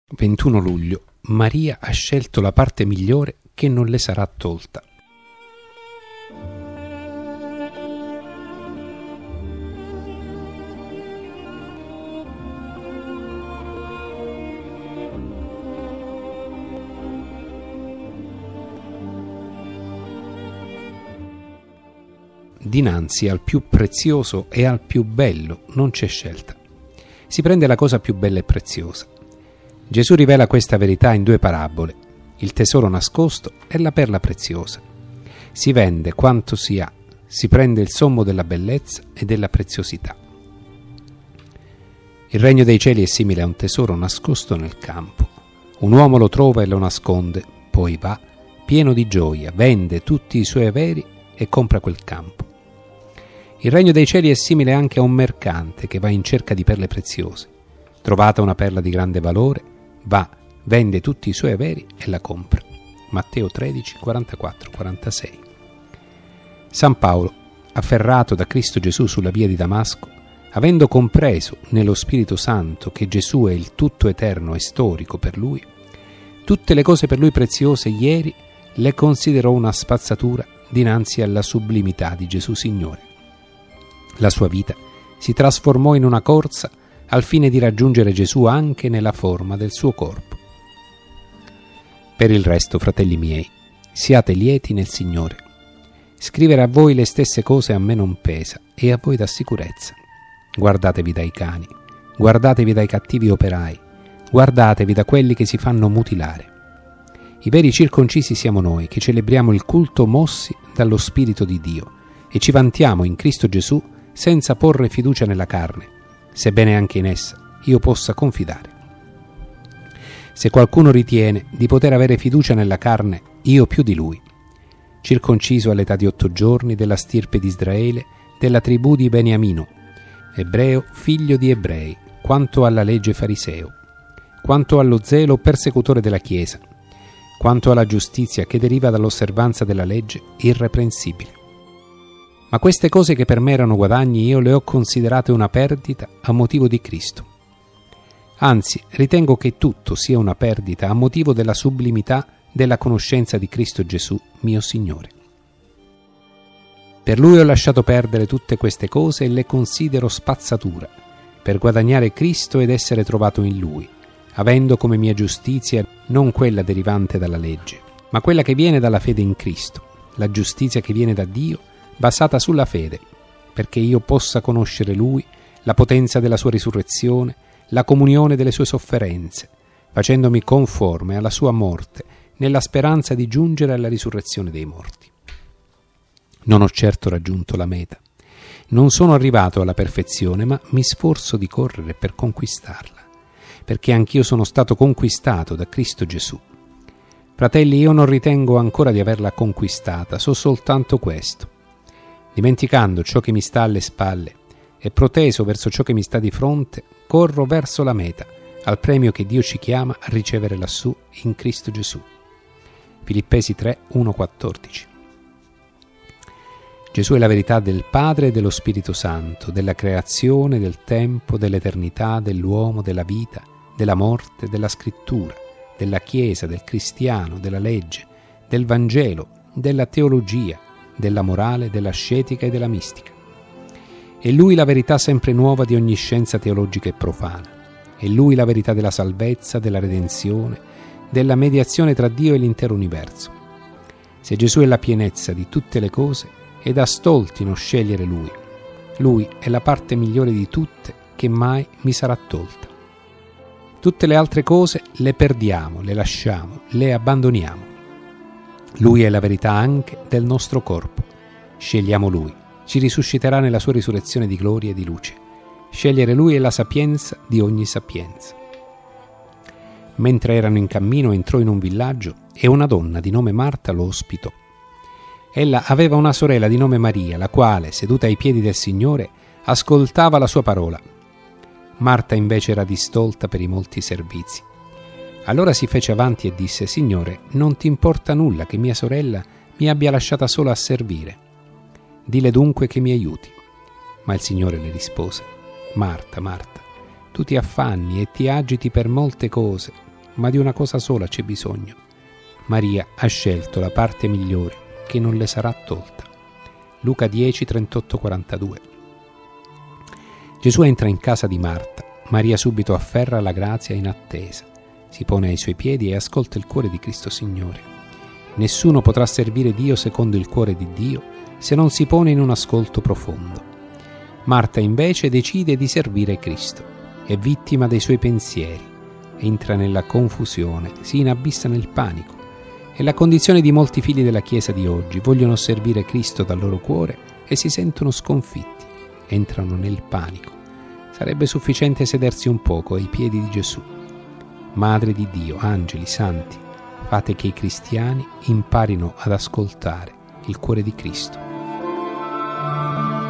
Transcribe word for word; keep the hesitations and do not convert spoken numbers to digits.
ventuno luglio. Maria ha scelto la parte migliore che non le sarà tolta. Dinanzi al più prezioso e al più bello non c'è scelta. Si prende la cosa più bella e preziosa. Gesù rivela questa verità in due parabole: il tesoro nascosto e la perla preziosa. Si vende quanto si ha, si prende il sommo della bellezza e della preziosità. Il regno dei cieli è simile a un tesoro nascosto nel campo. Un uomo lo trova e lo nasconde, poi va, pieno di gioia, vende tutti i suoi averi e compra quel campo. Il regno dei cieli è simile anche a un mercante che va in cerca di perle preziose. Trovata una perla di grande valore, va, vende tutti i suoi averi e la compra. Matteo tredici, quarantaquattro quarantasei. San Paolo, afferrato da Cristo Gesù sulla via di Damasco, avendo compreso nello Spirito Santo che Gesù è il tutto eterno e storico per lui, tutte le cose per lui preziose ieri le considerò una spazzatura dinanzi alla sublimità di Gesù Signore. La sua vita si trasformò in una corsa al fine di raggiungere Gesù anche nella forma del suo corpo. Per il resto, fratelli miei, siate lieti nel Signore. Scrivere a voi le stesse cose a me non pesa e a voi dà sicurezza. Guardatevi dai cani, guardatevi dai cattivi operai, guardatevi da quelli che si fanno mutilare. I veri circoncisi siamo noi, che celebriamo il culto mossi dallo Spirito di Dio e ci vantiamo in Cristo Gesù senza porre fiducia nella carne, sebbene anche in essa io possa confidare. Se qualcuno ritiene di poter avere fiducia nella carne, io più di lui. Circonciso all'età di otto giorni, della stirpe di Israele, della tribù di Beniamino, ebreo, figlio di ebrei, quanto alla legge fariseo, quanto allo zelo persecutore della Chiesa, quanto alla giustizia che deriva dall'osservanza della legge, irreprensibile. Ma queste cose che per me erano guadagni io le ho considerate una perdita a motivo di Cristo. Anzi, ritengo che tutto sia una perdita a motivo della sublimità della conoscenza di Cristo Gesù, mio Signore. Per Lui ho lasciato perdere tutte queste cose e le considero spazzatura, per guadagnare Cristo ed essere trovato in Lui, avendo come mia giustizia non quella derivante dalla legge, ma quella che viene dalla fede in Cristo, la giustizia che viene da Dio, basata sulla fede, perché io possa conoscere Lui, la potenza della sua risurrezione, la comunione delle sue sofferenze, facendomi conforme alla sua morte, nella speranza di giungere alla risurrezione dei morti. Non ho certo raggiunto la meta, non sono arrivato alla perfezione, ma mi sforzo di correre per conquistarla, perché anch'io sono stato conquistato da Cristo Gesù. Fratelli, io non ritengo ancora di averla conquistata, so soltanto questo: dimenticando ciò che mi sta alle spalle e proteso verso ciò che mi sta di fronte, corro verso la meta, al premio che Dio ci chiama a ricevere lassù in Cristo Gesù. Filippesi tre, uno quattordici. Gesù è la verità del Padre e dello Spirito Santo, della creazione, del tempo, dell'eternità, dell'uomo, della vita, della morte, della scrittura, della Chiesa, del cristiano, della legge, del Vangelo, della teologia, della morale, dell'ascetica e della mistica. È Lui la verità sempre nuova di ogni scienza teologica e profana. È Lui la verità della salvezza, della redenzione, della mediazione tra Dio e l'intero universo. Se Gesù è la pienezza di tutte le cose, è da stolti non scegliere Lui. Lui è la parte migliore di tutte che mai mi sarà tolta. Tutte le altre cose le perdiamo, le lasciamo, le abbandoniamo. Lui è la verità anche del nostro corpo. Scegliamo Lui, ci risusciterà nella sua risurrezione di gloria e di luce. Scegliere Lui è la sapienza di ogni sapienza. Mentre erano in cammino entrò in un villaggio e una donna di nome Marta lo ospitò. Ella aveva una sorella di nome Maria, la quale, seduta ai piedi del Signore, ascoltava la sua parola. Marta invece era distolta per i molti servizi. Allora si fece avanti e disse: Signore, non ti importa nulla che mia sorella mi abbia lasciata sola a servire? Dile dunque che mi aiuti. Ma il Signore le rispose: Marta, Marta, tu ti affanni e ti agiti per molte cose, ma di una cosa sola c'è bisogno. Maria ha scelto la parte migliore, che non le sarà tolta. Luca dieci, trentotto quarantadue. Gesù entra in casa di Marta. Maria subito afferra la grazia in attesa, si pone ai suoi piedi e ascolta il cuore di Cristo Signore. Nessuno potrà servire Dio secondo il cuore di Dio se non si pone in un ascolto profondo. Marta invece decide di servire Cristo, è vittima dei suoi pensieri, entra nella confusione, si inabissa nel panico. È la condizione di molti figli della Chiesa di oggi, vogliono servire Cristo dal loro cuore e si sentono sconfitti, entrano nel panico. Sarebbe sufficiente sedersi un poco ai piedi di Gesù. Madre di Dio, angeli, santi, fate che i cristiani imparino ad ascoltare il cuore di Cristo.